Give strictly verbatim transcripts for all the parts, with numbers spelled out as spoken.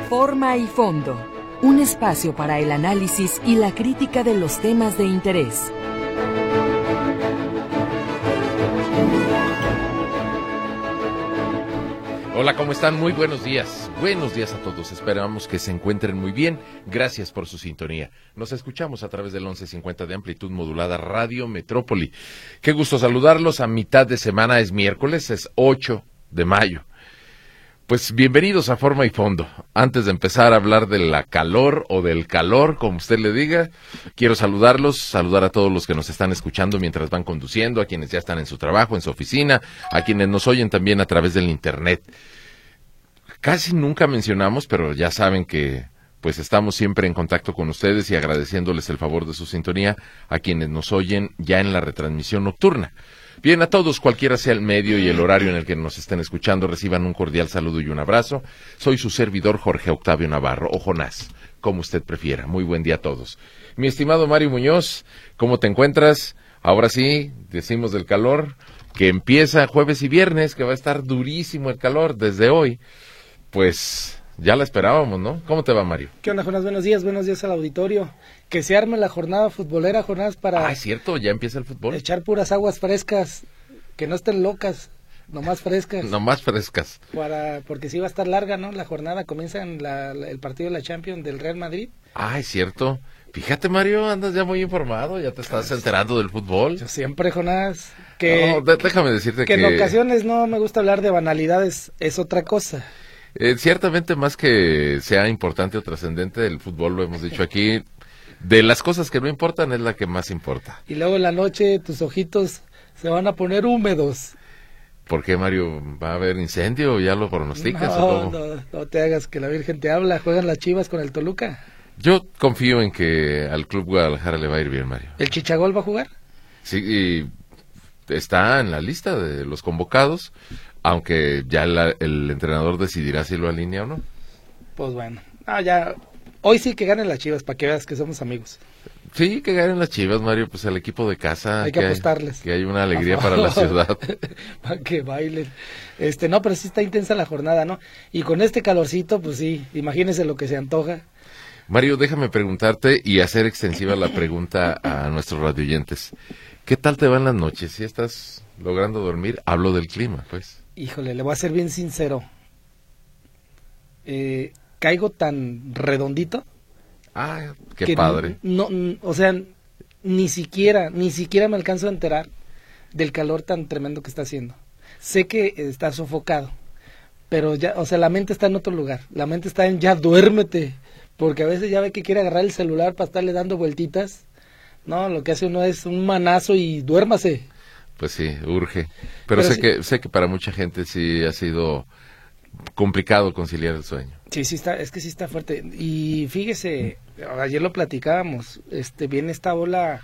Forma y fondo, un espacio para el análisis y la crítica de los temas de interés. Hola, ¿cómo están? Muy buenos días. Buenos días a todos. Esperamos que se encuentren muy bien. Gracias por su sintonía. Nos escuchamos a través del once cincuenta de amplitud modulada Radio Metrópoli. Qué gusto saludarlos. A mitad de semana es miércoles, es ocho de mayo. Pues bienvenidos a Forma y Fondo. Antes de empezar a hablar de la calor o del calor, como usted le diga, quiero saludarlos, saludar a todos los que nos están escuchando mientras van conduciendo, a quienes ya están en su trabajo, en su oficina, a quienes nos oyen también a través del internet. Casi nunca mencionamos, pero ya saben que pues estamos siempre en contacto con ustedes y agradeciéndoles el favor de su sintonía a quienes nos oyen ya en la retransmisión nocturna. Bien, a todos, cualquiera sea el medio y el horario en el que nos estén escuchando, reciban un cordial saludo y un abrazo. Soy su servidor Jorge Octavio Navarro, o Jonás, como usted prefiera. Muy buen día a todos. Mi estimado Mario Muñoz, ¿cómo te encuentras? Ahora sí, decimos del calor, que empieza jueves y viernes, que va a estar durísimo el calor desde hoy. Pues ya la esperábamos, ¿no? ¿Cómo te va, Mario? ¿Qué onda, Jonás? Buenos días, buenos días al auditorio. Que se arme la jornada futbolera, Jonás, para... Ah, es cierto, ya empieza el fútbol. Echar puras aguas frescas, que no estén locas, nomás frescas. Nomás frescas. Para, porque sí va a estar larga, ¿no? La jornada comienza en la, la, el partido de la Champions del Real Madrid. Ah, es cierto. Fíjate, Mario, andas ya muy informado, ya te estás enterando del fútbol. Yo siempre, Jonás, que... No, déjame decirte que... Que en ocasiones no me gusta hablar de banalidades, es otra cosa. Eh, ciertamente, más que sea importante o trascendente, el fútbol, lo hemos dicho aquí, de las cosas que no importan es la que más importa. Y luego en la noche tus ojitos se van a poner húmedos. ¿Por qué, Mario? ¿Va a haber incendio? ¿Ya lo pronosticas? No, o cómo? no, no te hagas que la Virgen te habla. ¿Juegan las Chivas con el Toluca? Yo confío en que al Club Guadalajara le va a ir bien, Mario. ¿El Chichagol va a jugar? Sí, y está en la lista de los convocados, aunque ya la, el entrenador decidirá si lo alinea o no. Pues bueno, ah, ya, hoy sí que ganen las Chivas, para que veas que somos amigos. Sí, que ganen las Chivas, Mario, pues el equipo de casa. Hay que, que apostarles. Hay, que hay una alegría para la ciudad. Para que bailen. Este, no, pero sí está intensa la jornada, ¿no? Y con este calorcito, pues sí, imagínese lo que se antoja. Mario, déjame preguntarte y hacer extensiva la pregunta a nuestros radioyentes. ¿Qué tal te van las noches? ¿Si estás logrando dormir? Hablo del clima, pues. Híjole, le voy a ser bien sincero. Eh, caigo tan redondito. Ah, qué padre. No, no, o sea, ni siquiera, ni siquiera me alcanzo a enterar del calor tan tremendo que está haciendo. Sé que está sofocado, pero ya, o sea, la mente está en otro lugar. La mente está en ya duérmete, porque a veces ya ve que quiere agarrar el celular para estarle dando vueltitas. No, lo que hace uno es un manazo y duérmase. Pues sí, urge. Pero, Pero sé sí, que sé que para mucha gente sí ha sido complicado conciliar el sueño. Sí, sí está, es que sí está fuerte. Y fíjese, ayer lo platicábamos, este viene esta ola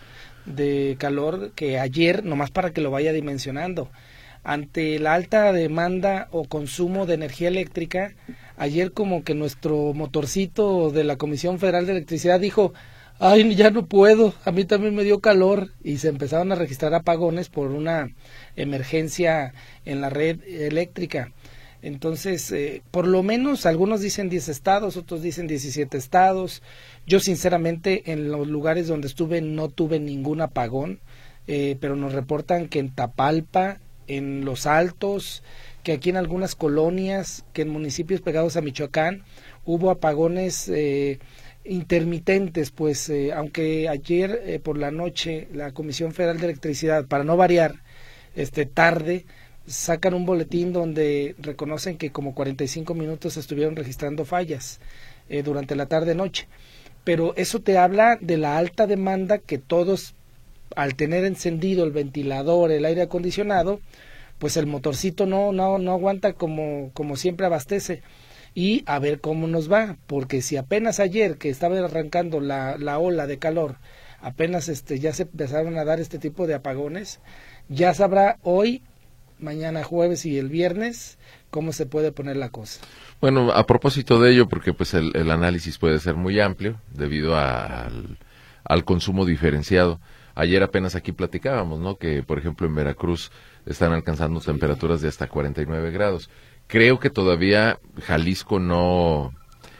de calor que ayer, nomás para que lo vaya dimensionando, ante la alta demanda o consumo de energía eléctrica, ayer como que nuestro motorcito de la Comisión Federal de Electricidad dijo: ay, ya no puedo, a mí también me dio calor, y se empezaron a registrar apagones por una emergencia en la red eléctrica. Entonces, eh, por lo menos algunos dicen diez estados, otros dicen diecisiete estados. Yo sinceramente en los lugares donde estuve no tuve ningún apagón, eh, pero nos reportan que en Tapalpa, en Los Altos, que aquí en algunas colonias, que en municipios pegados a Michoacán, hubo apagones eh, intermitentes, pues eh, aunque ayer eh, por la noche la Comisión Federal de Electricidad, para no variar, este tarde, sacan un boletín donde reconocen que como cuarenta y cinco minutos estuvieron registrando fallas eh, durante la tarde-noche, pero eso te habla de la alta demanda que todos, al tener encendido el ventilador, el aire acondicionado, pues el motorcito no no no aguanta como como siempre abastece. Y a ver cómo nos va, porque si apenas ayer que estaba arrancando la, la ola de calor, apenas este ya se empezaron a dar este tipo de apagones, ya sabrá hoy, mañana jueves y el viernes cómo se puede poner la cosa. Bueno, a propósito de ello, porque pues el, el análisis puede ser muy amplio debido a, al, al consumo diferenciado. Ayer apenas aquí platicábamos, ¿no? Que por ejemplo en Veracruz están alcanzando sí. temperaturas de hasta cuarenta y nueve grados. Creo que todavía Jalisco no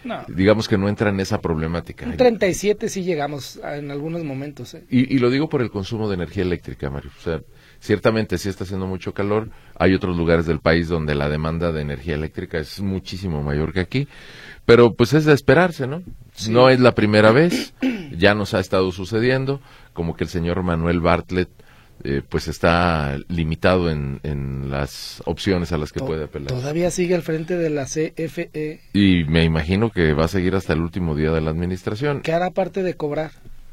No. Digamos que no entra en esa problemática. Un treinta y siete sí llegamos a, en algunos momentos. ¿eh? Y, y lo digo por el consumo de energía eléctrica, Mario. O sea, ciertamente sí está haciendo mucho calor. Hay otros lugares del país donde la demanda de energía eléctrica es muchísimo mayor que aquí. Pero pues es de esperarse, ¿no? Sí. No es la primera vez. Ya nos ha estado sucediendo. Como que el señor Manuel Bartlett eh, pues está limitado en, en las opciones a las que to- puede apelar. Todavía sigue al frente de la C F E. Y me imagino que va a seguir hasta el último día de la administración. ¿Qué hará aparte de cobrar?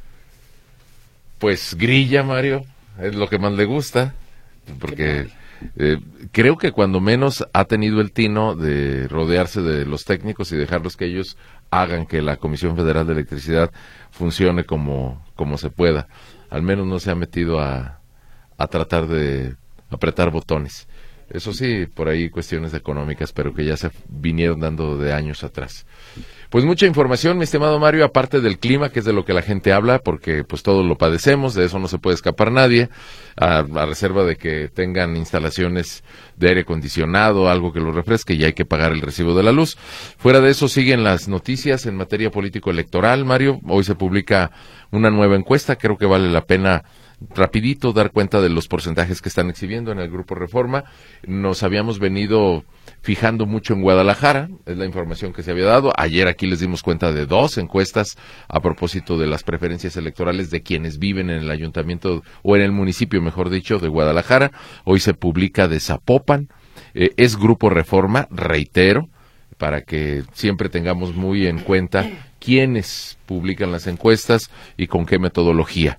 Pues grilla, Mario, es lo que más le gusta, porque eh, creo que cuando menos ha tenido el tino de rodearse de los técnicos y dejarlos que ellos hagan que la Comisión Federal de Electricidad funcione como, como se pueda. Al menos no se ha metido a, a tratar de apretar botones. Eso sí, por ahí cuestiones económicas, pero que ya se vinieron dando de años atrás. Pues mucha información, mi estimado Mario, aparte del clima, que es de lo que la gente habla, porque pues todos lo padecemos, de eso no se puede escapar nadie, a, a reserva de que tengan instalaciones de aire acondicionado, algo que los refresque, y hay que pagar el recibo de la luz. Fuera de eso siguen las noticias en materia político-electoral, Mario. Hoy se publica una nueva encuesta, creo que vale la pena rapidito dar cuenta de los porcentajes que están exhibiendo en el Grupo Reforma. Nos habíamos venido fijando mucho en Guadalajara, es la información que se había dado. Ayer aquí les dimos cuenta de dos encuestas a propósito de las preferencias electorales de quienes viven en el ayuntamiento, o en el municipio, mejor dicho, de Guadalajara. Hoy se publica de Zapopan, eh, es Grupo Reforma, reitero, para que siempre tengamos muy en cuenta quiénes publican las encuestas y con qué metodología.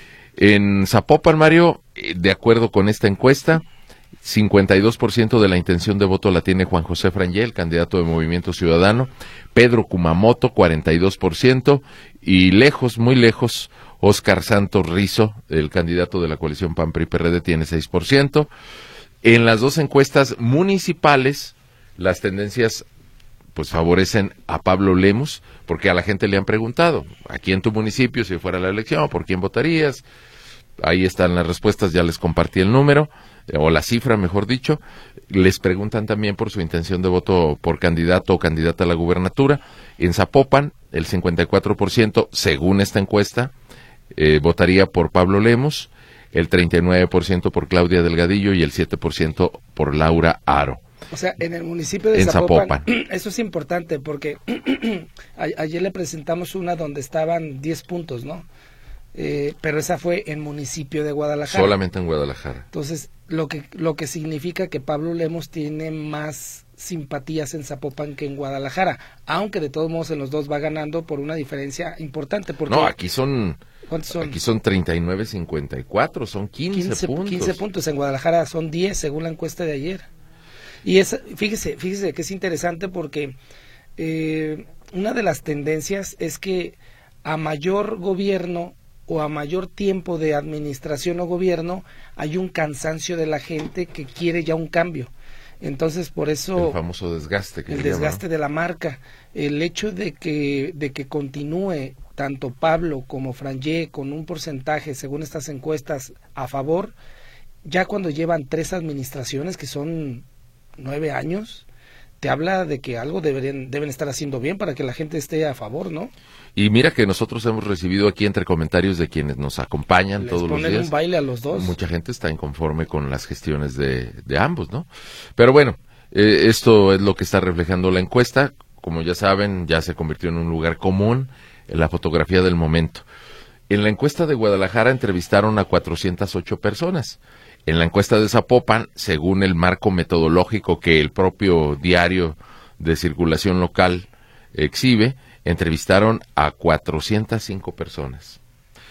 En Zapopan, Mario, de acuerdo con esta encuesta, cincuenta y dos por ciento de la intención de voto la tiene Juan José Frangel, candidato de Movimiento Ciudadano, Pedro Kumamoto, cuarenta y dos por ciento, y lejos, muy lejos, Óscar Santos Rizo, el candidato de la coalición P A N P R I P R D, tiene seis por ciento. En las dos encuestas municipales, las tendencias pues favorecen a Pablo Lemos, porque a la gente le han preguntado, aquí en tu municipio, si fuera la elección, ¿por quién votarías? Ahí están las respuestas, ya les compartí el número, o la cifra, mejor dicho. Les preguntan también por su intención de voto por candidato o candidata a la gubernatura. En Zapopan, el cincuenta y cuatro por ciento, según esta encuesta, eh, votaría por Pablo Lemos, el treinta y nueve por ciento por Claudia Delgadillo y el siete por ciento por Laura Aro. O sea, en el municipio de en Zapopan, Zapopan, eso es importante porque a, ayer le presentamos una donde estaban diez puntos, ¿no? Eh, pero esa fue en municipio de Guadalajara. Solamente en Guadalajara. Entonces, lo que lo que significa que Pablo Lemos tiene más simpatías en Zapopan que en Guadalajara, aunque de todos modos en los dos va ganando por una diferencia importante. Porque no, aquí son, ¿cuántos son? Aquí son treinta y nueve cincuenta y cuatro, son quince, quince puntos. quince puntos, en Guadalajara son diez según la encuesta de ayer. Y es, fíjese, fíjese que es interesante porque eh, una de las tendencias es que a mayor gobierno o a mayor tiempo de administración o gobierno hay un cansancio de la gente que quiere ya un cambio. Entonces, por eso el famoso desgaste que el se desgaste llama, de la marca, el hecho de que de que continúe tanto Pablo como Frangé con un porcentaje según estas encuestas a favor, ya cuando llevan tres administraciones que son nueve años, te habla de que algo deberían, deben estar haciendo bien para que la gente esté a favor, ¿no? Y mira que nosotros hemos recibido aquí entre comentarios de quienes nos acompañan Les todos los ponen días. un baile a los dos. Mucha gente está inconforme con las gestiones de, de ambos, ¿no? Pero bueno, eh, esto es lo que está reflejando la encuesta. Como ya saben, ya se convirtió en un lugar común en la fotografía del momento. En la encuesta de Guadalajara entrevistaron a cuatrocientas ocho personas. En la encuesta de Zapopan, según el marco metodológico que el propio diario de circulación local exhibe, entrevistaron a cuatrocientas cinco personas,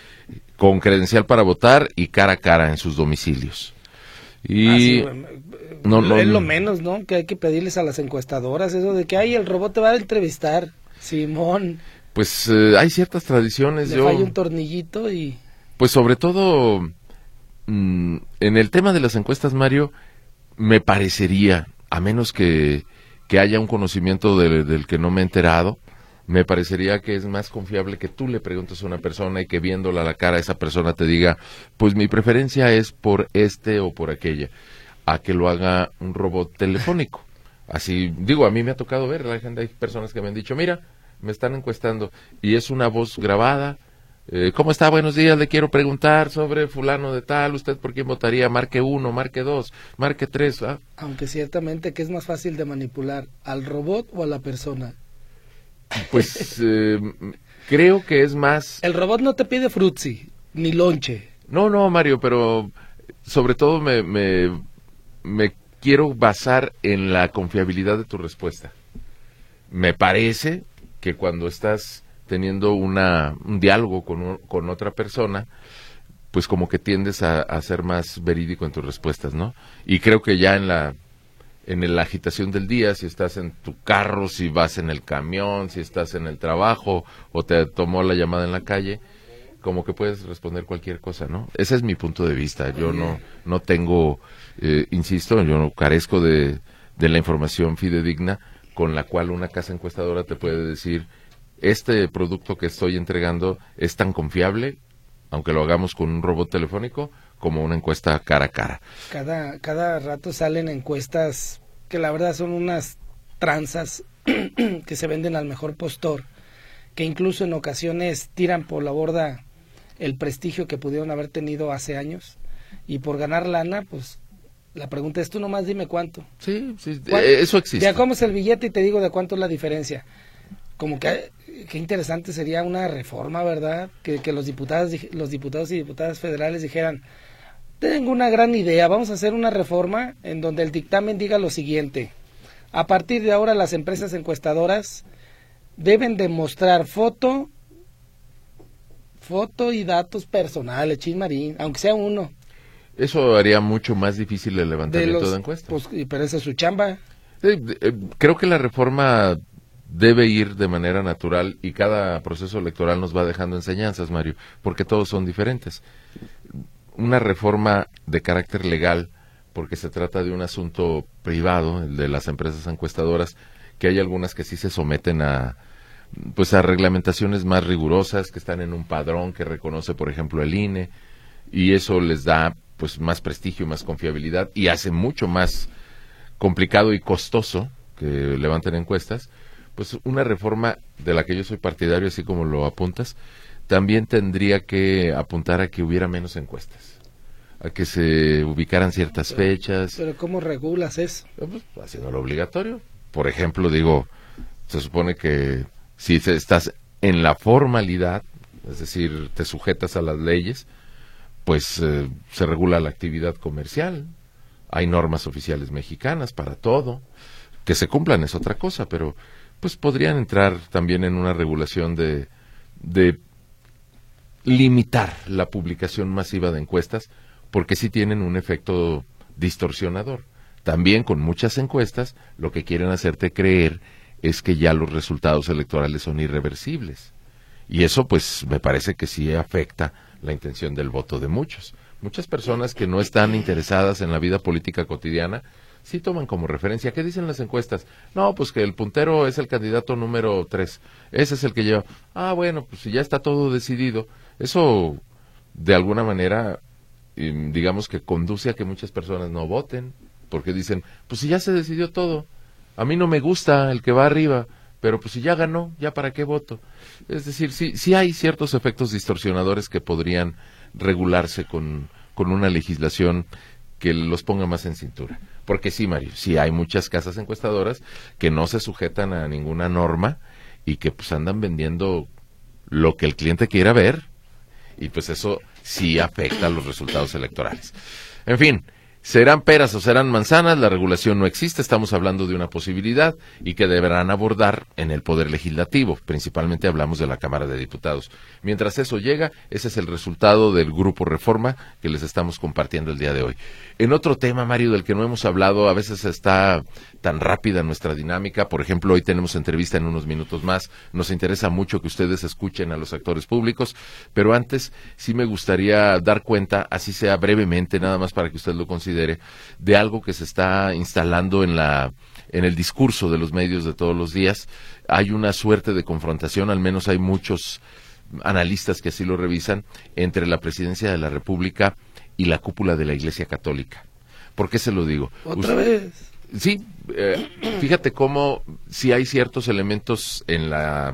con credencial para votar y cara a cara en sus domicilios. Y ah, sí, no, no, es lo menos, ¿no? Que hay que pedirles a las encuestadoras eso de que ay, el robot te va a entrevistar, Simón. Pues eh, hay ciertas tradiciones. Le yo, falla un tornillito y... Pues sobre todo... en el tema de las encuestas, Mario, me parecería, a menos que, que haya un conocimiento de, del que no me he enterado, me parecería que es más confiable que tú le preguntes a una persona y que viéndola a la cara esa persona te diga, pues mi preferencia es por este o por aquella, a que lo haga un robot telefónico. Así, digo, a mí me ha tocado ver, la gente, hay personas que me han dicho, mira, me están encuestando, y es una voz grabada. Eh, ¿Cómo está? Buenos días, le quiero preguntar sobre fulano de tal, ¿usted por quién votaría? Marque uno, marque dos, marque tres. ¿Ah? Aunque ciertamente, ¿qué es más fácil de manipular, al robot o a la persona? Pues eh, creo que es más... El robot no te pide frutzi, ni lonche. No, no, Mario, pero sobre todo me, me, me quiero basar en la confiabilidad de tu respuesta. Me parece que cuando estás teniendo una, un diálogo con, un, con otra persona, pues como que tiendes a, a ser más verídico en tus respuestas, ¿no? Y creo que ya en la, en la agitación del día, si estás en tu carro, si vas en el camión, si estás en el trabajo o te tomó la llamada en la calle, como que puedes responder cualquier cosa, ¿no? Ese es mi punto de vista. Yo no, no tengo, eh, insisto, yo no carezco de, de la información fidedigna con la cual una casa encuestadora te puede decir, este producto que estoy entregando es tan confiable, aunque lo hagamos con un robot telefónico, como una encuesta cara a cara. Cada, cada rato salen encuestas que la verdad son unas tranzas que se venden al mejor postor, que incluso en ocasiones tiran por la borda el prestigio que pudieron haber tenido hace años, y por ganar lana, pues la pregunta es, tú nomás dime cuánto. Sí, sí, eso existe. Ya cómo es el billete y te digo de cuánto es la diferencia. Como que qué interesante sería una reforma, ¿verdad? Que, que los diputados, los diputados y diputadas federales dijeran, tengo una gran idea, vamos a hacer una reforma en donde el dictamen diga lo siguiente: a partir de ahora las empresas encuestadoras deben demostrar foto, foto y datos personales, chismarín, aunque sea uno. Eso haría mucho más difícil el levantamiento de, los, de encuestas. Pues, pero esa es su chamba. Sí, eh, creo que la reforma debe ir de manera natural y cada proceso electoral nos va dejando enseñanzas, Mario, porque todos son diferentes. Una reforma de carácter legal, porque se trata de un asunto privado, el de las empresas encuestadoras, que hay algunas que sí se someten a pues a reglamentaciones más rigurosas, que están en un padrón que reconoce, por ejemplo, el I N E, y eso les da pues más prestigio, más confiabilidad, y hace mucho más complicado y costoso que levanten encuestas. Pues una reforma de la que yo soy partidario, así como lo apuntas, también tendría que apuntar a que hubiera menos encuestas, a que se ubicaran ciertas pero, fechas. Pero ¿cómo regulas eso? Pues, haciéndolo obligatorio. Por ejemplo, digo, se supone que si estás en la formalidad, es decir, te sujetas a las leyes, pues eh, se regula la actividad comercial. Hay normas oficiales mexicanas para todo. Que se cumplan es otra cosa, pero pues podrían entrar también en una regulación de, de limitar la publicación masiva de encuestas, porque sí tienen un efecto distorsionador. También con muchas encuestas lo que quieren hacerte creer es que ya los resultados electorales son irreversibles. Y eso pues me parece que sí afecta la intención del voto de muchos. Muchas personas que no están interesadas en la vida política cotidiana sí toman como referencia. ¿Qué dicen las encuestas? No, pues que el puntero es el candidato número tres. Ese es el que lleva. Ah, bueno, pues si ya está todo decidido. Eso, de alguna manera, digamos que conduce a que muchas personas no voten. Porque dicen, pues si ya se decidió todo. A mí no me gusta el que va arriba, pero pues si ya ganó, ¿ya para qué voto? Es decir, sí, sí hay ciertos efectos distorsionadores que podrían regularse con, con una legislación que los ponga más en cintura. Porque sí, Mario, sí hay muchas casas encuestadoras que no se sujetan a ninguna norma y que pues andan vendiendo lo que el cliente quiera ver, y pues eso sí afecta a los resultados electorales. En fin, serán peras o serán manzanas, la regulación no existe, estamos hablando de una posibilidad y que deberán abordar en el Poder Legislativo, principalmente hablamos de la Cámara de Diputados. Mientras eso llega, ese es el resultado del Grupo Reforma que les estamos compartiendo el día de hoy. En otro tema, Mario, del que no hemos hablado, a veces está tan rápida nuestra dinámica, por ejemplo, hoy tenemos entrevista en unos minutos más, nos interesa mucho que ustedes escuchen a los actores públicos, pero antes sí me gustaría dar cuenta, así sea brevemente, nada más para que usted lo considere, de algo que se está instalando en la en el discurso de los medios de todos los días. Hay una suerte de confrontación, al menos hay muchos analistas que así lo revisan, entre la Presidencia de la República y la cúpula de la Iglesia Católica. ¿Por qué se lo digo? ¿Otra Usted, vez? Sí, eh, fíjate cómo si hay ciertos elementos en la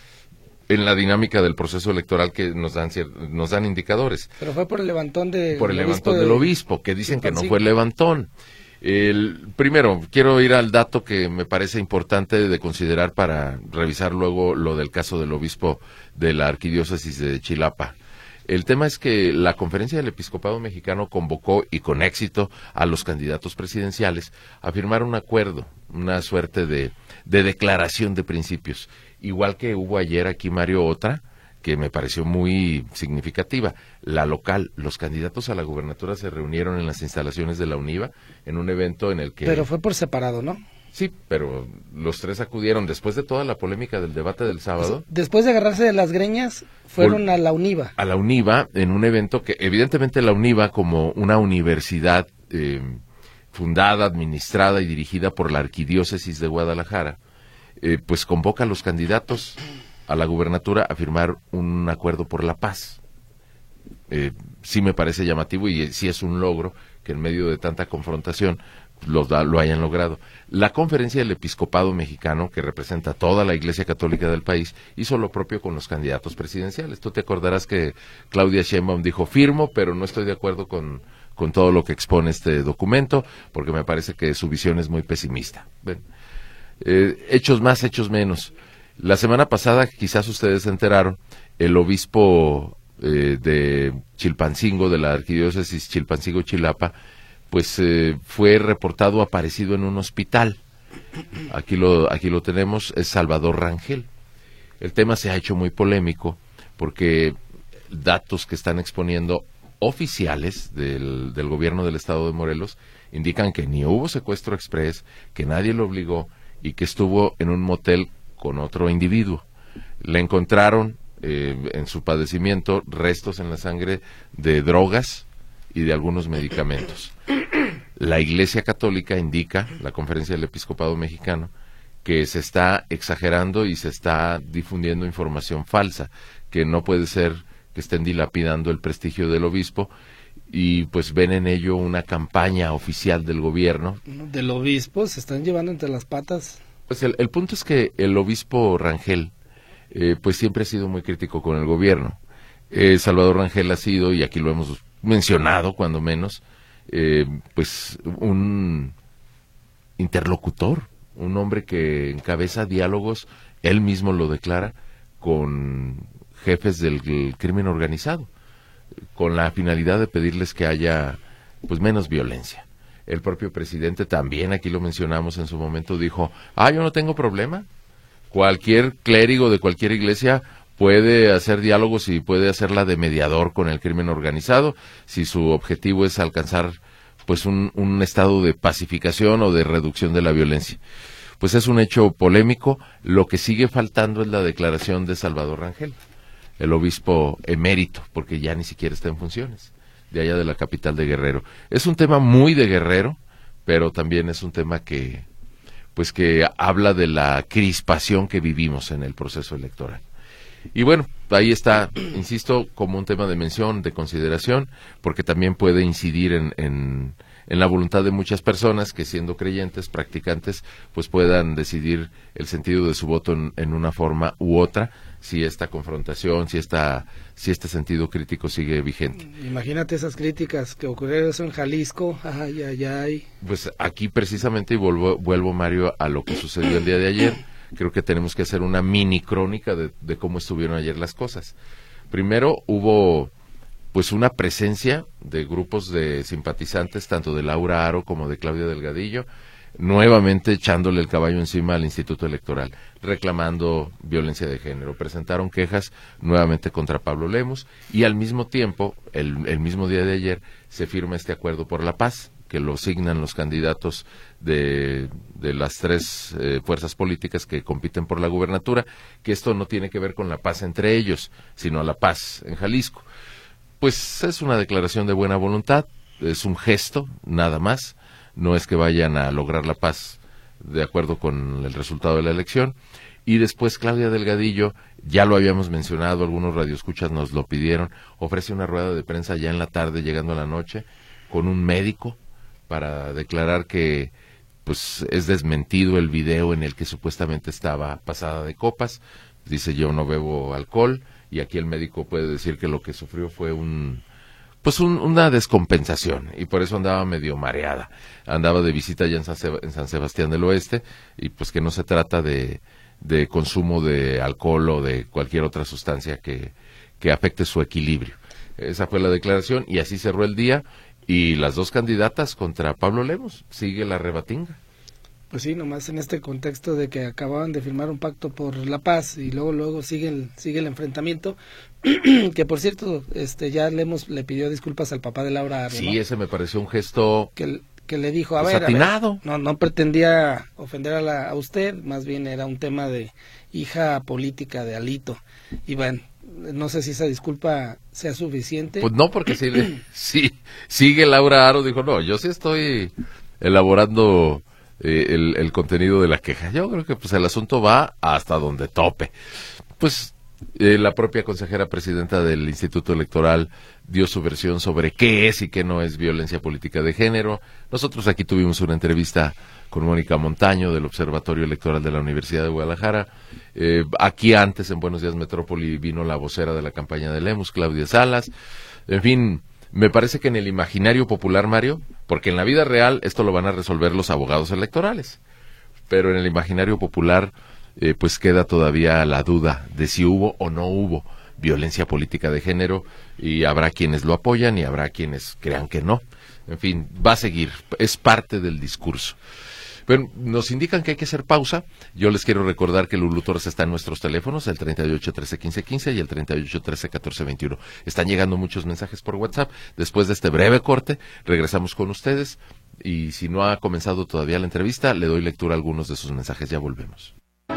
en la dinámica del proceso electoral que nos dan nos dan indicadores. Pero fue por el levantón de por el levantón del obispo, que dicen que no fue el levantón. El, primero, quiero ir al dato que me parece importante de considerar para revisar luego lo del caso del obispo de la arquidiócesis de Chilapa. El tema es que la Conferencia del Episcopado Mexicano convocó, y con éxito, a los candidatos presidenciales a firmar un acuerdo, una suerte de, de declaración de principios. Igual que hubo ayer aquí, Mario, otra, que me pareció muy significativa. La local, los candidatos a la gubernatura se reunieron en las instalaciones de la UNIVA, en un evento en el que... Pero fue por separado, ¿no? Sí, pero los tres acudieron después de toda la polémica del debate del sábado. Después de agarrarse de las greñas, fueron a la UNIVA. A la UNIVA, en un evento que, evidentemente, la UNIVA, como una universidad eh, fundada, administrada y dirigida por la Arquidiócesis de Guadalajara, eh, pues convoca a los candidatos a la gubernatura a firmar un acuerdo por la paz. Eh, sí me parece llamativo y sí es un logro que en medio de tanta confrontación lo, lo hayan logrado. La Conferencia del Episcopado Mexicano, que representa toda la Iglesia Católica del país, hizo lo propio con los candidatos presidenciales. Tú te acordarás que Claudia Sheinbaum dijo, firmo, pero no estoy de acuerdo con, con todo lo que expone este documento, porque me parece que su visión es muy pesimista. Bueno, eh, hechos más, hechos menos. La semana pasada, quizás ustedes se enteraron, el obispo eh, de Chilpancingo, de la Arquidiócesis Chilpancingo-Chilapa, pues eh, fue reportado aparecido en un hospital. Aquí lo, aquí lo tenemos, es Salvador Rangel. El tema se ha hecho muy polémico porque datos que están exponiendo oficiales del, del gobierno del estado de Morelos indican que ni hubo secuestro exprés, que nadie lo obligó y que estuvo en un motel con otro individuo. Le encontraron eh, en su padecimiento restos en la sangre de drogas y de algunos medicamentos. La Iglesia Católica indica, la Conferencia del Episcopado Mexicano, que se está exagerando y se está difundiendo información falsa, que no puede ser que estén dilapidando el prestigio del obispo y pues ven en ello una campaña oficial del gobierno. Del obispo se están llevando entre las patas. Pues el, el punto es que el obispo Rangel eh, pues siempre ha sido muy crítico con el gobierno. Eh, Salvador Rangel ha sido, y aquí lo hemos mencionado cuando menos, eh, pues un interlocutor, un hombre que encabeza diálogos, él mismo lo declara, con jefes del, del crimen organizado, con la finalidad de pedirles que haya pues menos violencia. El propio presidente también, aquí lo mencionamos en su momento, dijo, ah, yo no tengo problema, cualquier clérigo de cualquier iglesia puede hacer diálogos y puede hacerla de mediador con el crimen organizado, si su objetivo es alcanzar pues un, un estado de pacificación o de reducción de la violencia. Pues es un hecho polémico. Lo que sigue faltando es la declaración de Salvador Rangel, el obispo emérito, porque ya ni siquiera está en funciones, de allá de la capital de Guerrero. Es un tema muy de Guerrero, pero también es un tema que, pues que habla de la crispación que vivimos en el proceso electoral. Y bueno, ahí está, insisto, como un tema de mención, de consideración, porque también puede incidir en, en, en la voluntad de muchas personas que, siendo creyentes, practicantes, pues puedan decidir el sentido de su voto en, en una forma u otra, si esta confrontación, si esta, si este sentido crítico sigue vigente. Imagínate esas críticas que ocurrieron eso en Jalisco, ay, ay, ay. Pues aquí precisamente, y vuelvo, vuelvo Mario, a lo que sucedió el día de ayer. Creo que tenemos que hacer una mini crónica de, de cómo estuvieron ayer las cosas. Primero hubo pues una presencia de grupos de simpatizantes, tanto de Laura Aro como de Claudia Delgadillo, nuevamente echándole el caballo encima al Instituto Electoral, reclamando violencia de género. Presentaron quejas nuevamente contra Pablo Lemus y al mismo tiempo, el, el mismo día de ayer, se firma este acuerdo por la paz, que lo signan los candidatos de, de las tres eh, fuerzas políticas que compiten por la gubernatura, que esto no tiene que ver con la paz entre ellos, sino la paz en Jalisco. Pues es una declaración de buena voluntad, es un gesto, nada más, no es que vayan a lograr la paz de acuerdo con el resultado de la elección. Y después Claudia Delgadillo, ya lo habíamos mencionado, algunos radioescuchas nos lo pidieron, ofrece una rueda de prensa ya en la tarde, llegando a la noche, con un médico, para declarar que pues es desmentido el video en el que supuestamente estaba pasada de copas. Dice, yo no bebo alcohol, y aquí el médico puede decir que lo que sufrió fue un pues un, una descompensación, y por eso andaba medio mareada. Andaba de visita allá en San, Seb- en San Sebastián del Oeste, y pues que no se trata de, de consumo de alcohol o de cualquier otra sustancia que, que afecte su equilibrio. Esa fue la declaración, y así cerró el día, y las dos candidatas contra Pablo Lemos. Sigue la rebatinga. Pues sí, nomás en este contexto de que acababan de firmar un pacto por la paz y luego luego sigue el, sigue el enfrentamiento, que por cierto, este ya Lemos le pidió disculpas al papá de Laura Arro, Sí, ¿no? ese me pareció un gesto que, que le dijo, a pues, ver, a ver, atinado. no, no pretendía ofender a, la, a usted, más bien era un tema de hija política de Alito, y bueno, no sé si esa disculpa sea suficiente. Pues no, porque sí, le- sí sigue Laura Aro, dijo, no, yo sí estoy elaborando eh, el, el contenido de la queja. Yo creo que pues el asunto va hasta donde tope. Pues eh, la propia consejera presidenta del Instituto Electoral dio su versión sobre qué es y qué no es violencia política de género. Nosotros aquí tuvimos una entrevista con Mónica Montaño del Observatorio Electoral de la Universidad de Guadalajara. Eh, aquí antes, en Buenos Días Metrópoli, vino la vocera de la campaña de Lemos, Claudia Salas. En fin, me parece que en el imaginario popular, Mario, porque en la vida real esto lo van a resolver los abogados electorales, pero en el imaginario popular eh, pues queda todavía la duda de si hubo o no hubo violencia política de género, y habrá quienes lo apoyan y habrá quienes crean que no. En fin, va a seguir, es parte del discurso. Bueno, nos indican que hay que hacer pausa. Yo les quiero recordar que Lulú Torres está en nuestros teléfonos, el treinta y ocho, trece, quince, quince y el treinta y ocho, trece, catorce, veintiuno. Están llegando muchos mensajes por WhatsApp. Después de este breve corte, regresamos con ustedes. Y si no ha comenzado todavía la entrevista, le doy lectura a algunos de sus mensajes. Ya volvemos.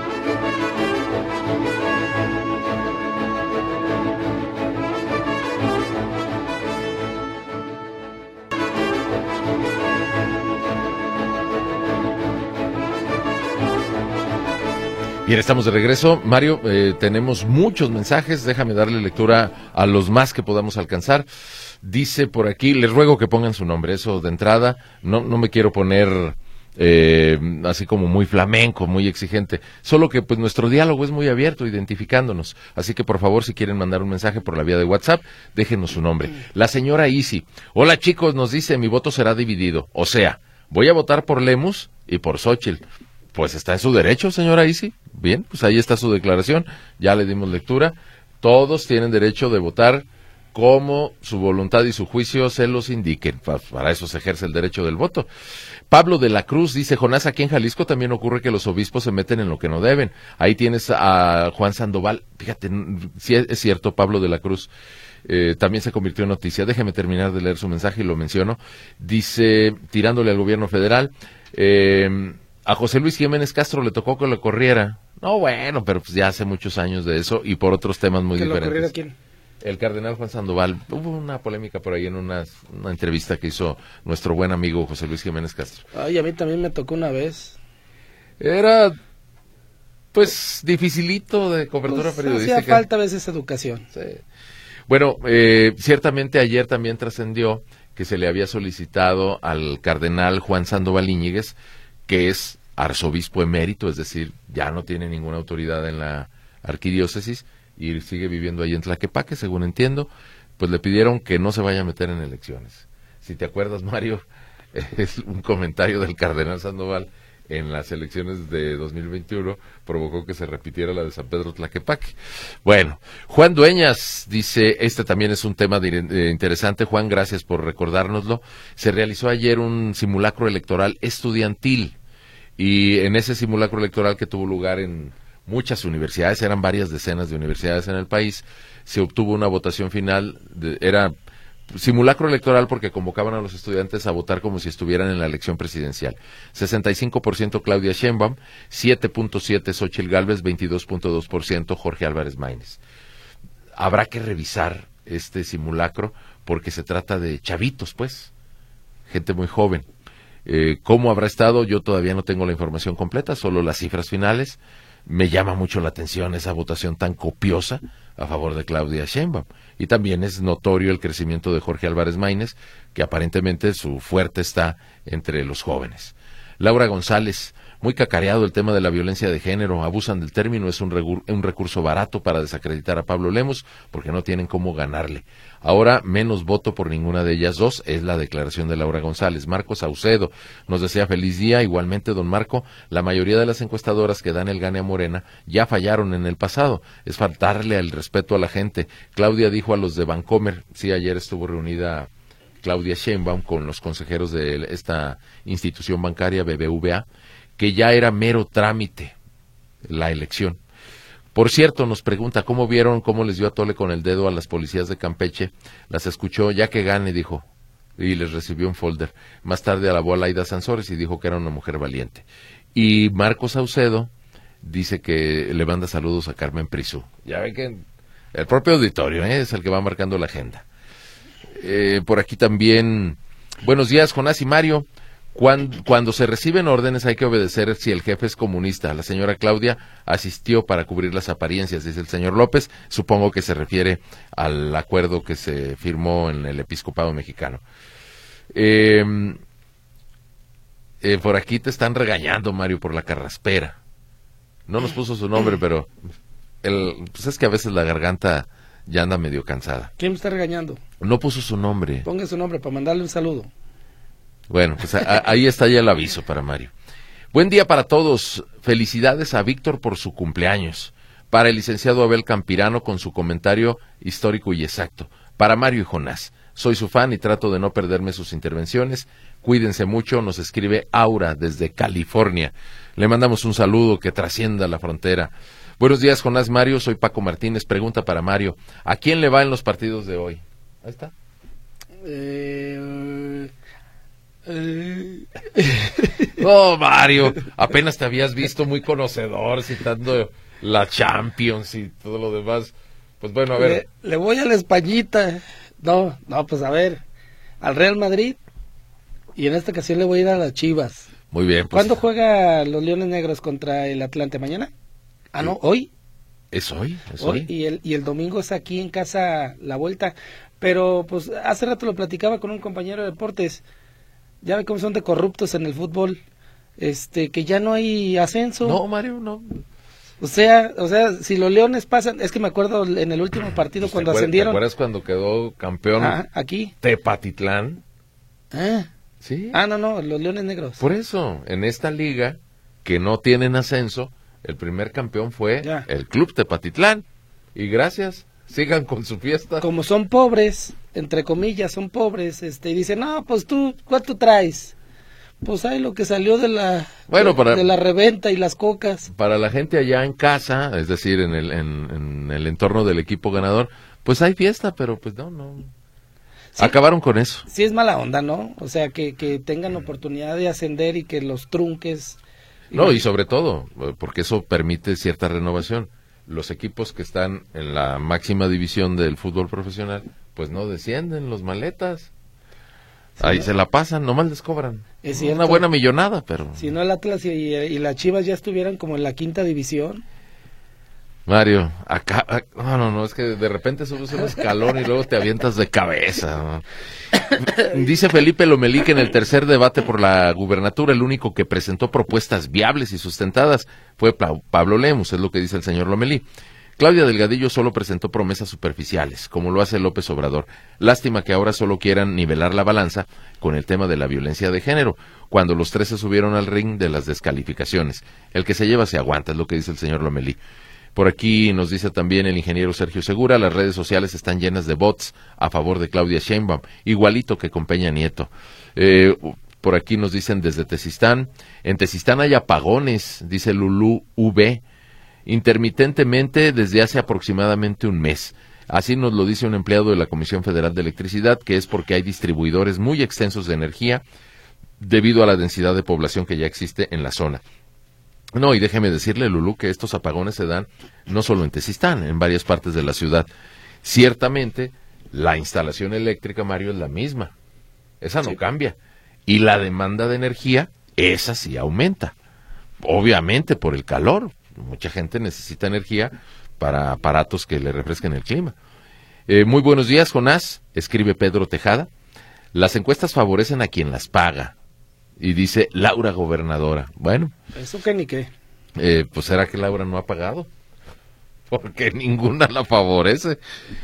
Bien, estamos de regreso. Mario, eh, tenemos muchos mensajes. Déjame darle lectura a los más que podamos alcanzar. Dice por aquí, les ruego que pongan su nombre. Eso de entrada, no, no me quiero poner eh, así como muy flamenco, muy exigente. Solo que pues nuestro diálogo es muy abierto, identificándonos. Así que por favor, si quieren mandar un mensaje por la vía de WhatsApp, déjenos su nombre. La señora Isi. Hola chicos, nos dice, mi voto será dividido. O sea, voy a votar por Lemos y por Xóchitl. Pues está en su derecho, señora Isi. Bien, pues ahí está su declaración, ya le dimos lectura. Todos tienen derecho de votar como su voluntad y su juicio se los indiquen. Para eso se ejerce el derecho del voto. Pablo de la Cruz dice, Jonás, aquí en Jalisco también ocurre que los obispos se meten en lo que no deben. Ahí tienes a Juan Sandoval. Fíjate, sí es cierto, Pablo de la Cruz. Eh, también se convirtió en noticia. Déjeme terminar de leer su mensaje y lo menciono. Dice, tirándole al gobierno federal, eh... a José Luis Jiménez Castro le tocó que lo corriera. No, bueno, pero pues ya hace muchos años de eso y por otros temas muy ¿Que diferentes. lo corriera quién? El cardenal Juan Sandoval. Hubo una polémica por ahí en una, una entrevista que hizo nuestro buen amigo José Luis Jiménez Castro. Ay, a mí también me tocó una vez. Era, pues, dificilito de cobertura Pues, periodística. hacía falta a veces educación. Sí. Bueno, eh, ciertamente ayer también trascendió que se le había solicitado al cardenal Juan Sandoval Íñiguez, que es arzobispo emérito, es decir, ya no tiene ninguna autoridad en la arquidiócesis y sigue viviendo ahí en Tlaquepaque, según entiendo, pues le pidieron que no se vaya a meter en elecciones. Si te acuerdas, Mario, es un comentario del cardenal Sandoval en las elecciones de dos mil veintiuno, provocó que se repitiera la de San Pedro Tlaquepaque. Bueno, Juan Dueñas dice, este también es un tema de, de interesante. Juan, gracias por recordárnoslo. Se realizó ayer un simulacro electoral estudiantil, y en ese simulacro electoral que tuvo lugar en muchas universidades, eran varias decenas de universidades en el país, se obtuvo una votación final, de, era simulacro electoral porque convocaban a los estudiantes a votar como si estuvieran en la elección presidencial. sesenta y cinco por ciento Claudia Sheinbaum, siete punto siete por ciento Xóchitl Gálvez, veintidós punto dos por ciento Jorge Álvarez Maínez. Habrá que revisar este simulacro porque se trata de chavitos, pues, gente muy joven. Eh, ¿Cómo habrá estado? Yo todavía no tengo la información completa, solo las cifras finales. Me llama mucho la atención esa votación tan copiosa a favor de Claudia Sheinbaum. Y también es notorio el crecimiento de Jorge Álvarez Maínez, que aparentemente su fuerte está entre los jóvenes. Laura González, muy cacareado el tema de la violencia de género, abusan del término, es un, regur- un recurso barato para desacreditar a Pablo Lemos porque no tienen cómo ganarle. Ahora menos voto por ninguna de ellas dos, es la declaración de Laura González. Marco Saucedo nos desea feliz día, igualmente don Marco, la mayoría de las encuestadoras que dan el gane a Morena ya fallaron en el pasado, es faltarle el respeto a la gente. Claudia dijo a los de Bancomer, sí, ayer estuvo reunida Claudia Sheinbaum con los consejeros de esta institución bancaria B B V A, que ya era mero trámite la elección. Por cierto, nos pregunta, ¿cómo vieron cómo les dio a tole con el dedo a las policías de Campeche? Las escuchó, ya que gane, dijo, y les recibió un folder. Más tarde alabó a Laida Sansores y dijo que era una mujer valiente. Y Marco Saucedo dice que le manda saludos a Carmen Prisú. Ya ven que el propio auditorio ¿eh? es el que va marcando la agenda. Eh, por aquí también, buenos días, Jonás y Mario. Cuando, cuando se reciben órdenes hay que obedecer si el jefe es comunista. La señora Claudia asistió para cubrir las apariencias, dice el señor López. Supongo que se refiere al acuerdo que se firmó en el episcopado mexicano. Eh, eh, por aquí te están regañando, Mario, por la carraspera. No nos puso su nombre, pero el, pues es que a veces la garganta ya anda medio cansada. ¿Quién me está regañando? No puso su nombre. Ponga su nombre para mandarle un saludo. Bueno, pues a, a, ahí está ya el aviso para Mario. Buen día para todos. Felicidades a Víctor por su cumpleaños. Para el licenciado Abel Campirano con su comentario histórico y exacto. Para Mario y Jonás. Soy su fan y trato de no perderme sus intervenciones. Cuídense mucho, nos escribe Aura desde California. Le mandamos un saludo que trascienda la frontera. Buenos días, Jonás, Mario. Soy Paco Martínez. Pregunta para Mario. ¿A quién le va en los partidos de hoy? Ahí está. Eh... No, Mario, apenas te habías visto muy conocedor citando la Champions y todo lo demás. Pues bueno, a ver. Le, le voy a la Españita. No, no, pues a ver. Al Real Madrid. Y en esta ocasión le voy a ir a las Chivas. Muy bien. Pues, ¿cuándo juega los Leones Negros contra el Atlante? ¿Mañana? Ah, no, hoy. ¿Es hoy? ¿Es hoy? hoy? Y el, y el domingo es aquí en casa la vuelta. Pero pues hace rato lo platicaba con un compañero de deportes. Ya ve cómo son de corruptos en el fútbol, este, que ya no hay ascenso. No, Mario, no. O sea, o sea, si los Leones pasan, es que me acuerdo en el último partido pues cuando te ascendieron. ¿Te acuerdas cuando quedó campeón ah, aquí? Tepatitlán? Ah. Sí. Ah, no, no, los Leones Negros. Por eso, en esta liga que no tienen ascenso, el primer campeón fue ya. el Club Tepatitlán. Y gracias. Sigan con su fiesta. Como son pobres, entre comillas, son pobres, este, y dicen, no, pues tú, ¿cuánto traes? Pues hay lo que salió de la bueno, de, para, de la reventa y las cocas. Para la gente allá en casa, es decir, en el, en, en el entorno del equipo ganador, pues hay fiesta, pero pues no, no. Sí, acabaron con eso. Sí es mala onda, ¿no? O sea, que, que tengan oportunidad de ascender y que los trunques. Y no, y sobre todo, porque eso permite cierta renovación. Los equipos que están en la máxima división del fútbol profesional, pues no descienden, los maletas. Sí, ahí ¿no? se la pasan, nomás les cobran. Es cierto. Una buena millonada, pero... Si no, el Atlas y, y las Chivas ya estuvieran como en la quinta división. Mario, acá, no, no, no, es que de repente subes un escalón y luego te avientas de cabeza, ¿no? Dice Felipe Lomelí que en el tercer debate por la gubernatura el único que presentó propuestas viables y sustentadas fue Pablo Lemos, es lo que dice el señor Lomelí. Claudia Delgadillo solo presentó promesas superficiales, como lo hace López Obrador. Lástima que ahora solo quieran nivelar la balanza con el tema de la violencia de género, cuando los tres se subieron al ring de las descalificaciones. El que se lleva se aguanta, es lo que dice el señor Lomelí. Por aquí nos dice también el ingeniero Sergio Segura, las redes sociales están llenas de bots a favor de Claudia Sheinbaum, igualito que con Peña Nieto. Eh, por aquí nos dicen desde Tezistán, en Tezistán hay apagones, dice Lulú V, intermitentemente desde hace aproximadamente un mes. Así nos lo dice un empleado de la Comisión Federal de Electricidad, que es porque hay distribuidores muy extensos de energía debido a la densidad de población que ya existe en la zona. No, y déjeme decirle, Lulú, que estos apagones se dan no solo en Tezistán, en varias partes de la ciudad. Ciertamente, la instalación eléctrica, Mario, es la misma. Esa no sí. cambia. Y la demanda de energía, esa sí aumenta. Obviamente por el calor. Mucha gente necesita energía para aparatos que le refresquen el clima. Eh, muy buenos días, Jonás, escribe Pedro Tejada. Las encuestas favorecen a quien las paga. y dice Laura gobernadora. Bueno. ¿Eso qué ni qué? Eh, pues ¿será que Laura no ha pagado? Porque ninguna la favorece.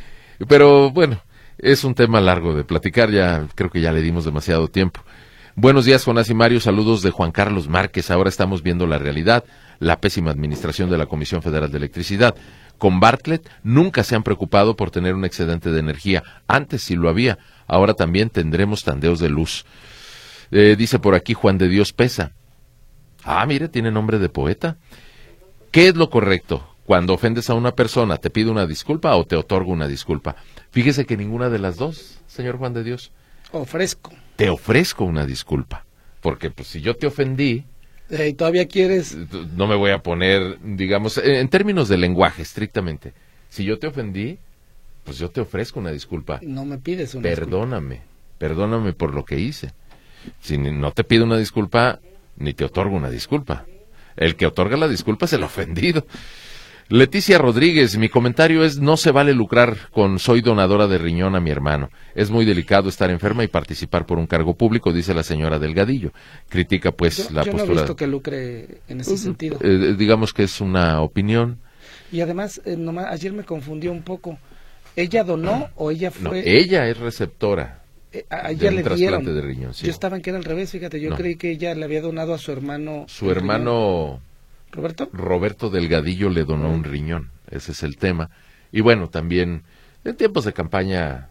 Pero bueno, es un tema largo de platicar, ya creo que ya le dimos demasiado tiempo. Buenos días, Jonás y Mario, saludos de Juan Carlos Márquez. Ahora estamos viendo la realidad, la pésima administración de la Comisión Federal de Electricidad. Con Bartlett nunca se han preocupado por tener un excedente de energía. Antes sí lo había, ahora también tendremos tandeos de luz. Eh, dice por aquí Juan de Dios Pesa. Ah, mire, tiene nombre de poeta. ¿Qué es lo correcto? Cuando ofendes a una persona, ¿te pide una disculpa o te otorga una disculpa? Fíjese que ninguna de las dos, señor Juan de Dios. Ofrezco. Te ofrezco una disculpa. Porque pues si yo te ofendí... ¿Y todavía quieres? No me voy a poner, digamos, en términos de lenguaje, estrictamente. Si yo te ofendí, pues yo te ofrezco una disculpa. No me pides una Perdóname, disculpa. Perdóname por lo que hice. Si no te pido una disculpa, ni te otorgo una disculpa. El que otorga la disculpa es el ofendido. Leticia Rodríguez, mi comentario es: no se vale lucrar con soy donadora de riñón a mi hermano. Es muy delicado estar enferma y participar por un cargo público, dice la señora Delgadillo. Critica pues yo, la yo postura. Yo no he visto que lucre en ese pues, sentido. Eh, digamos que es una opinión. Y además, eh, nomás, ayer me confundió un poco. ¿Ella donó o ella fue...? No, ella es receptora. Eh, a ella de un le dieron. trasplante de riñón, sí. Yo estaba en que era al revés, fíjate. Yo no. creí que ella le había donado a su hermano. Su hermano... Riñón. ¿Roberto? Roberto Delgadillo le donó uh-huh. un riñón. Ese es el tema. Y bueno, también en tiempos de campaña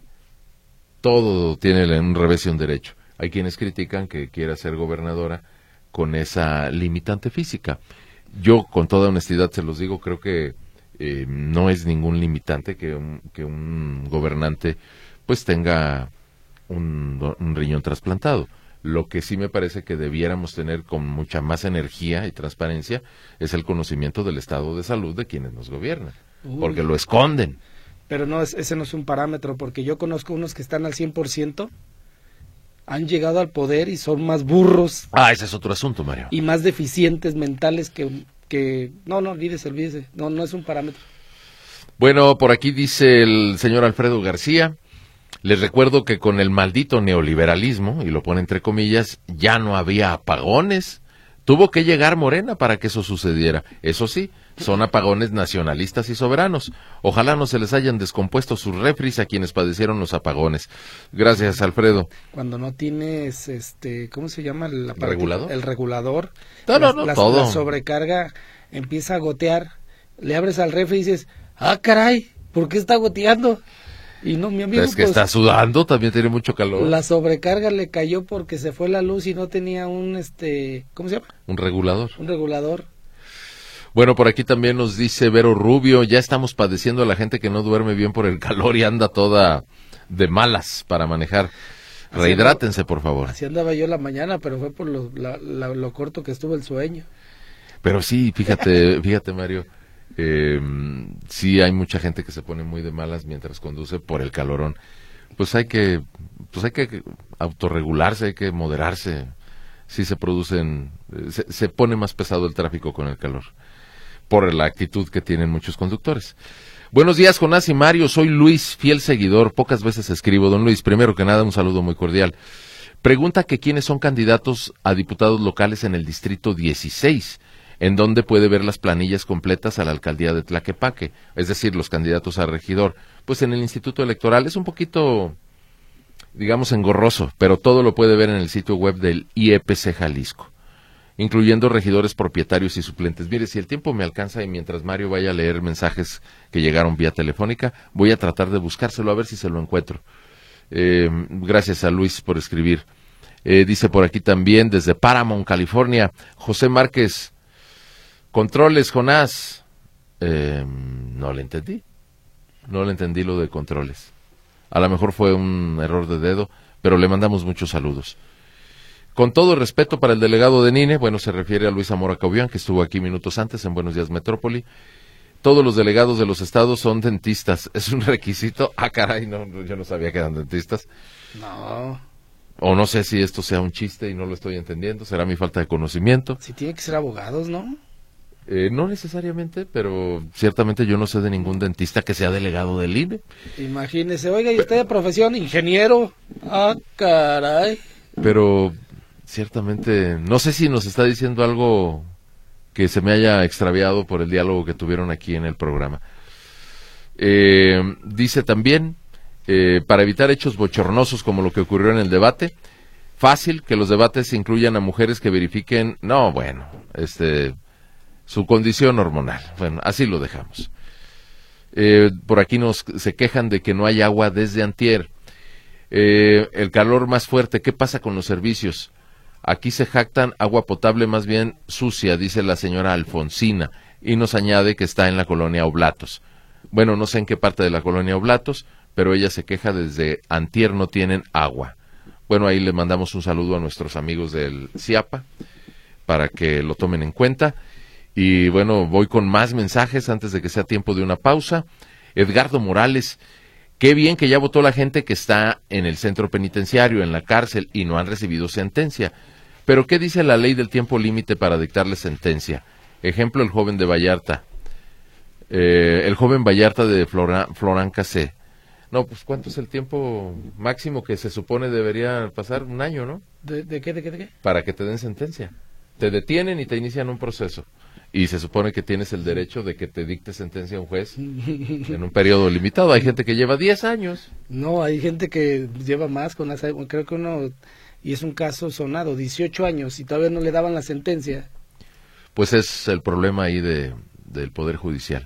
todo tiene un revés y un derecho. Hay quienes critican que quiera ser gobernadora con esa limitante física. Yo, con toda honestidad, se los digo, creo que eh, no es ningún limitante que un, que un gobernante pues tenga un, un riñón trasplantado. Lo que sí me parece que debiéramos tener con mucha más energía y transparencia es el conocimiento del estado de salud de quienes nos gobiernan, Uy. porque lo esconden. Pero no, ese no es un parámetro, porque yo conozco unos que están al cien por ciento, han llegado al poder y son más burros. Ah, ese es otro asunto, Mario. Y más deficientes mentales que... que no, no, olvídese, olvídese, no, no es un parámetro. Bueno, por aquí dice el señor Alfredo García. Les recuerdo que con el maldito neoliberalismo, y lo pone entre comillas, ya no había apagones. Tuvo que llegar Morena para que eso sucediera. Eso sí, son apagones nacionalistas y soberanos. Ojalá no se les hayan descompuesto sus refris a quienes padecieron los apagones. Gracias, Alfredo. Cuando no tienes, este, ¿cómo se llama? El aparato, ¿regulador? El regulador. No, no, no, la, todo. La sobrecarga empieza a gotear. Le abres al refri y dices, ah, caray, ¿por qué está goteando? Y no, mi amigo, es que pues, está sudando, también tiene mucho calor. La sobrecarga le cayó porque se fue la luz y no tenía un, este, ¿cómo se llama? Un regulador. Un regulador. Bueno, por aquí también nos dice Vero Rubio, ya estamos padeciendo a la gente que no duerme bien por el calor y anda toda de malas para manejar. Así Rehidrátense, andaba, por favor. Así andaba yo la mañana, pero fue por lo, la, la, lo corto que estuvo el sueño. Pero sí, fíjate, fíjate, Mario. Eh, sí hay mucha gente que se pone muy de malas mientras conduce por el calorón. Pues hay que, pues hay que autorregularse, hay que moderarse. Sí se producen, se, se pone más pesado el tráfico con el calor, por la actitud que tienen muchos conductores. Buenos días, Jonás y Mario, soy Luis, fiel seguidor, pocas veces escribo. Don Luis, primero que nada, un saludo muy cordial. Pregunta que quiénes son candidatos a diputados locales en el distrito dieciséis. En donde puede ver las planillas completas a la alcaldía de Tlaquepaque, es decir, los candidatos a regidor. Pues en el Instituto Electoral es un poquito, digamos, engorroso, pero todo lo puede ver en el sitio web del I E P C Jalisco, incluyendo regidores propietarios y suplentes. Mire, si el tiempo me alcanza y mientras Mario vaya a leer mensajes que llegaron vía telefónica, voy a tratar de buscárselo a ver si se lo encuentro. Eh, gracias a Luis por escribir. Eh, dice por aquí también, desde Paramount, California, José Márquez. Controles, Jonás. Eh, no le entendí. No le entendí lo de controles. A lo mejor fue un error de dedo, pero le mandamos muchos saludos. Con todo respeto para el delegado de N I N E, bueno, se refiere a Luis Zamora Caubián, que estuvo aquí minutos antes en Buenos Días Metrópoli. Todos los delegados de los estados son dentistas. ¿Es un requisito? Ah, caray, no, yo no sabía que eran dentistas. No. O no sé si esto sea un chiste y no lo estoy entendiendo. Será mi falta de conocimiento. Sí, tiene que ser abogados, ¿no? Eh, no necesariamente, pero ciertamente yo no sé de ningún dentista que sea delegado del I N E. Imagínese, oiga, ¿y usted de profesión ingeniero? Ah, caray. Pero ciertamente, no sé si nos está diciendo algo que se me haya extraviado por el diálogo que tuvieron aquí en el programa. Eh, dice también, eh, para evitar hechos bochornosos como lo que ocurrió en el debate, fácil que los debates incluyan a mujeres que verifiquen, no, bueno, este, su condición hormonal. Bueno, así lo dejamos. Eh, por aquí nos se quejan de que no hay agua desde antier. Eh, el calor más fuerte, ¿qué pasa con los servicios? Aquí se jactan agua potable más bien sucia, dice la señora Alfonsina, y nos añade que está en la colonia Oblatos. Bueno, no sé en qué parte de la colonia Oblatos, pero ella se queja desde antier no tienen agua. Bueno, ahí le mandamos un saludo a nuestros amigos del CIAPA para que lo tomen en cuenta. Y bueno, voy con más mensajes antes de que sea tiempo de una pausa. Edgardo Morales, qué bien que ya votó la gente que está en el centro penitenciario, en la cárcel, y no han recibido sentencia. Pero ¿qué dice la ley del tiempo límite para dictarle sentencia? Ejemplo, el joven de Vallarta. Eh, el joven Vallarta de Flora, Florán Casé. No, pues ¿cuánto es el tiempo máximo que se supone debería pasar? Un año, ¿no? ¿De, de qué, de qué, de qué? Para que te den sentencia. Te detienen y te inician un proceso. Y se supone que tienes el derecho de que te dicte sentencia un juez en un periodo limitado. Hay gente que lleva diez años. No, hay gente que lleva más, con las, creo que uno, y es un caso sonado, dieciocho años, y todavía no le daban la sentencia. Pues es el problema ahí de, del Poder Judicial.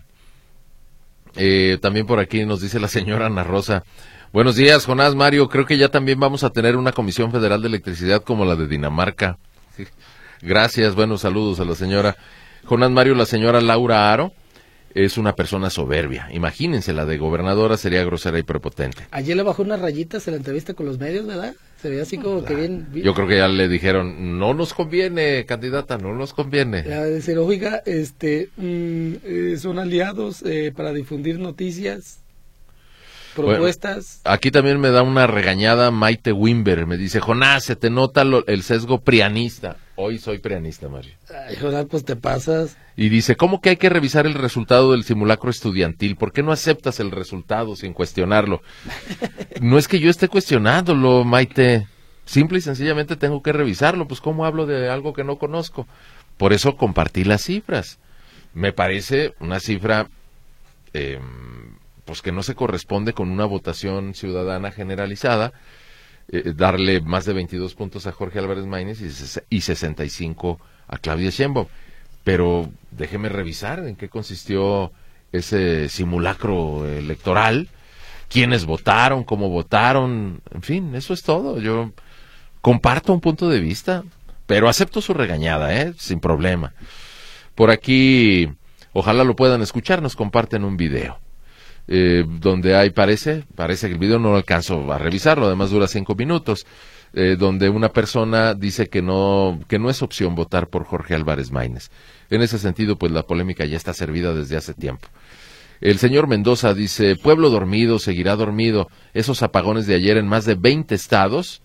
Eh, también por aquí nos dice la señora Ana Rosa. Buenos días, Jonás, Mario. Creo que ya también vamos a tener una Comisión Federal de Electricidad como la de Dinamarca. Gracias, buenos saludos a la señora. Jonás, Mario, la señora Laura Aro es una persona soberbia. Imagínense, la de gobernadora sería grosera y prepotente. Ayer le bajó unas rayitas en la entrevista con los medios, ¿verdad? Se veía así como que bien, bien... Yo creo que ya le dijeron, no nos conviene, candidata, no nos conviene. Ya decir, oiga, este, mmm, eh, son aliados eh, para difundir noticias, propuestas. Bueno, aquí también me da una regañada Maite Wimber, me dice, Jonás, se te nota lo, el sesgo prianista. Hoy soy prianista, Mario. Ay, Jonás, pues te pasas. Y dice, ¿cómo que hay que revisar el resultado del simulacro estudiantil? ¿Por qué no aceptas el resultado sin cuestionarlo? No es que yo esté cuestionándolo, Maite. Simple y sencillamente tengo que revisarlo. Pues, ¿cómo hablo de algo que no conozco? Por eso compartí las cifras. Me parece una cifra, eh, pues que no se corresponde con una votación ciudadana generalizada. Eh, darle más de veintidós puntos a Jorge Álvarez Maínez y, y sesenta y cinco a Claudia Sheinbaum. Pero déjeme revisar en qué consistió ese simulacro electoral, quiénes votaron, cómo votaron, en fin, eso es todo. Yo comparto un punto de vista, pero acepto su regañada, ¿eh? Sin problema. Por aquí, ojalá lo puedan escuchar, nos comparten un video. Eh, donde hay, parece, parece que el video no lo alcanzo a revisarlo, además dura cinco minutos, eh, donde una persona dice que no, que no es opción votar por Jorge Álvarez Maínez. En ese sentido, pues la polémica ya está servida desde hace tiempo. El señor Mendoza dice, pueblo dormido, seguirá dormido, esos apagones de ayer en más de veinte estados,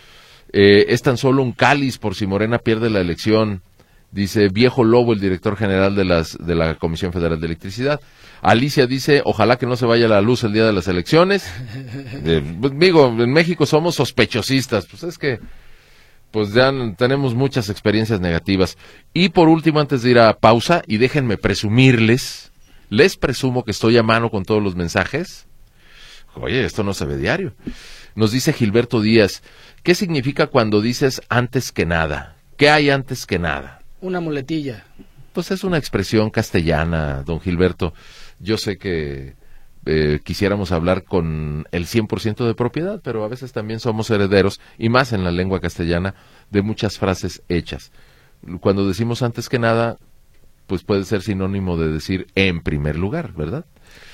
eh, es tan solo un cáliz por si Morena pierde la elección. Dice Viejo Lobo, el director general de las de la Comisión Federal de Electricidad. Alicia dice, ojalá que no se vaya la luz el día de las elecciones. Eh, digo, en México somos sospechosistas. Pues es que, pues ya tenemos muchas experiencias negativas. Y por último, antes de ir a pausa, y déjenme presumirles, les presumo que estoy a mano con todos los mensajes. Oye, esto no se ve diario. Nos dice Gilberto Díaz, ¿qué significa cuando dices antes que nada? ¿Qué hay antes que nada? Una muletilla. Pues es una expresión castellana, don Gilberto. Yo sé que eh, quisiéramos hablar con el cien por ciento de propiedad, pero a veces también somos herederos, y más en la lengua castellana, de muchas frases hechas. Cuando decimos antes que nada, pues puede ser sinónimo de decir en primer lugar, ¿verdad?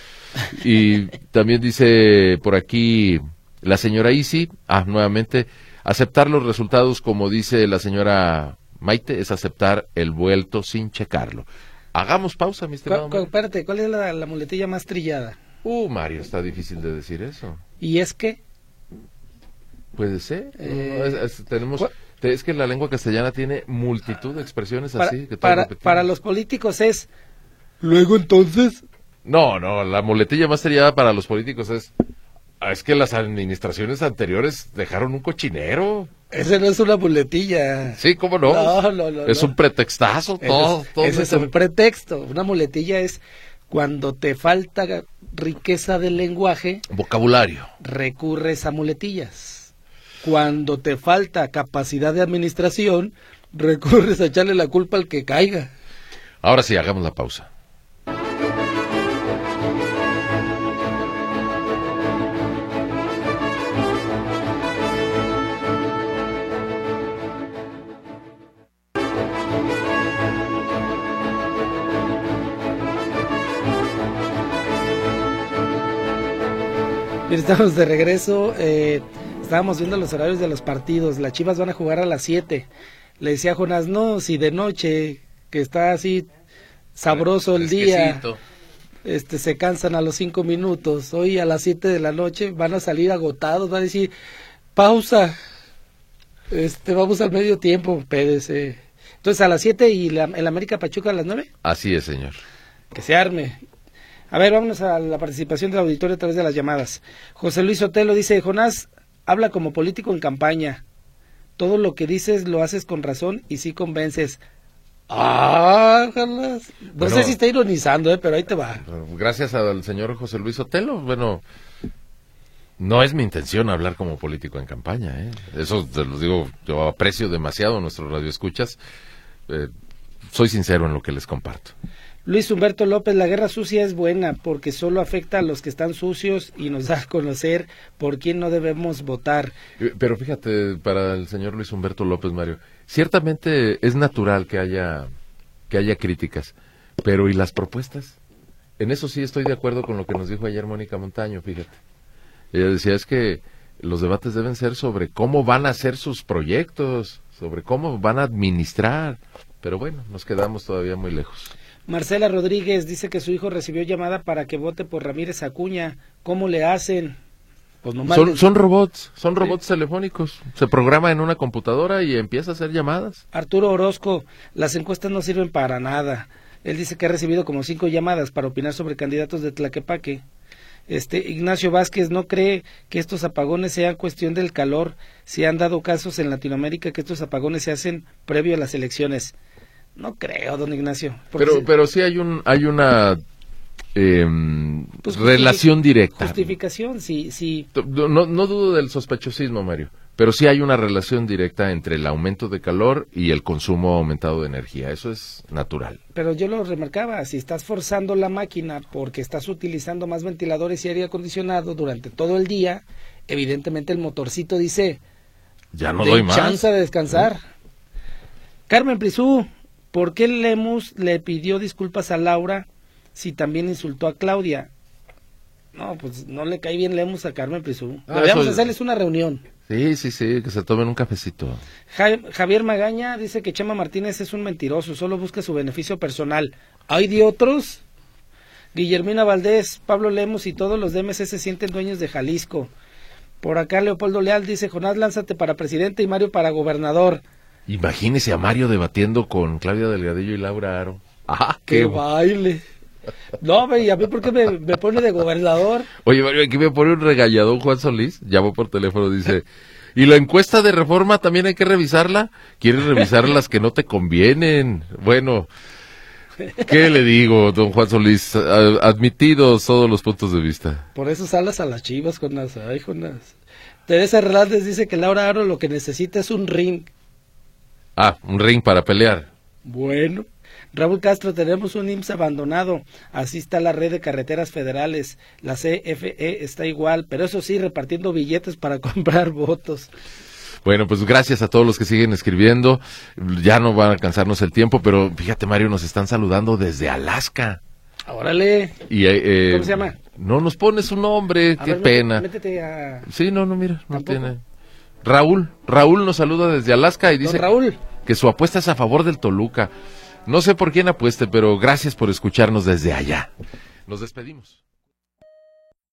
Y también dice por aquí la señora Isi, ah, nuevamente, aceptar los resultados, como dice la señora Maite, es aceptar el vuelto sin checarlo. Hagamos pausa, mi estimado. ¿Cu- cu- espérate, ¿cuál es la, la muletilla más trillada? Uh, Mario, está difícil de decir eso. ¿Y es que? Puede ser. Eh, no, es, es, tenemos, te, es que la lengua castellana tiene multitud de expresiones para, así. Que para, para los políticos es, luego entonces... No, no, la muletilla más trillada para los políticos es, es que las administraciones anteriores dejaron un cochinero. Ese no es una muletilla. Sí, ¿cómo no? No, no, no. Es no. un pretextazo, todo. Ese es, todo ese es un pretexto. Una muletilla es cuando te falta riqueza del lenguaje. Vocabulario. Recurres a muletillas. Cuando te falta capacidad de administración, recurres a echarle la culpa al que caiga. Ahora sí, hagamos la pausa. Bien, estamos de regreso. Eh, estábamos viendo los horarios de los partidos. Las Chivas van a jugar a las siete. Le decía a Jonás, no, si de noche, que está así sabroso el día, este, se cansan a los cinco minutos. Hoy a las siete de la noche van a salir agotados, van a decir, pausa, este, vamos al medio tiempo, espérese. Entonces a las siete y la, el América Pachuca a las nueve. Así es, señor. Que se arme. A ver, vámonos a la participación del auditorio a través de las llamadas. José Luis Otelo dice, Jonás habla como político en campaña. Todo lo que dices lo haces con razón y sí convences. Ah, Jonás. No bueno, sé si está ironizando, eh, pero ahí te va. Gracias al señor José Luis Otelo. Bueno, no es mi intención hablar como político en campaña, ¿eh? Eso te lo digo, yo aprecio demasiado a nuestros radioescuchas. Eh, soy sincero en lo que les comparto. Luis Humberto López, la guerra sucia es buena porque solo afecta a los que están sucios y nos da a conocer por quién no debemos votar. Pero fíjate, para el señor Luis Humberto López, Mario, ciertamente es natural que haya, que haya críticas, pero ¿y las propuestas? En eso sí estoy de acuerdo con lo que nos dijo ayer Mónica Montaño, fíjate. Ella decía, es que los debates deben ser sobre cómo van a hacer sus proyectos, sobre cómo van a administrar, pero bueno, nos quedamos todavía muy lejos. Marcela Rodríguez dice que su hijo recibió llamada para que vote por Ramírez Acuña. ¿Cómo le hacen? Pues nomás son, son robots, son robots ¿sí? telefónicos. Se programa en una computadora y empieza a hacer llamadas. Arturo Orozco, las encuestas no sirven para nada. Él dice que ha recibido como cinco llamadas para opinar sobre candidatos de Tlaquepaque. Este Ignacio Vázquez no cree que estos apagones sean cuestión del calor. Se han dado casos en Latinoamérica que estos apagones se hacen previo a las elecciones. No creo, don Ignacio. Pero si... pero sí hay un hay una eh, pues relación directa. Justificación, sí, sí. No, no dudo del sospechosismo, Mario, pero sí hay una relación directa entre el aumento de calor y el consumo aumentado de energía. Eso es natural. Pero yo lo remarcaba, si estás forzando la máquina porque estás utilizando más ventiladores y aire acondicionado durante todo el día, evidentemente el motorcito dice, ya no doy más. Chance de descansar. ¿Eh? Carmen Prisú, ¿por qué Lemus le pidió disculpas a Laura si también insultó a Claudia? No, pues no le cae bien Lemus a Carmen Prisú. Ah, Deberíamos eso... hacerles una reunión. Sí, sí, sí, que se tomen un cafecito. Javier Magaña dice que Chema Martínez es un mentiroso, solo busca su beneficio personal. ¿Hay de otros? Guillermina Valdés, Pablo Lemus y todos los D M C se sienten dueños de Jalisco. Por acá Leopoldo Leal dice, Jonás, lánzate para presidente y Mario para gobernador. Imagínese a Mario debatiendo con Claudia Delgadillo y Laura Aro. ¡Ah, qué, qué baile! No, y a mí, ¿por qué me, me pone de gobernador? Oye, Mario, aquí me pone un regañadón Juan Solís, llamó por teléfono, dice, ¿y la encuesta de Reforma también hay que revisarla? ¿Quieres revisar las que no te convienen? Bueno, ¿qué le digo, don Juan Solís? Admitidos todos los puntos de vista. Por eso salas a las Chivas, Jonas. Ay, Jonas. Teresa Hernández dice que Laura Aro lo que necesita es un ring. Ah, un ring para pelear. Bueno. Raúl Castro, tenemos un I M S S abandonado. Así está la red de carreteras federales. La C F E está igual, pero eso sí, repartiendo billetes para comprar votos. Bueno, pues gracias a todos los que siguen escribiendo. Ya no va a alcanzarnos el tiempo, pero fíjate, Mario, nos están saludando desde Alaska. Órale. Y, eh, ¿Cómo se llama? No nos pones un nombre, a qué ver, pena. Métete a... Sí, no, no, mira, no ¿Tampoco? Tiene... Raúl, Raúl nos saluda desde Alaska y dice Raúl. que su apuesta es a favor del Toluca. No sé por quién apueste, pero gracias por escucharnos desde allá. Nos despedimos.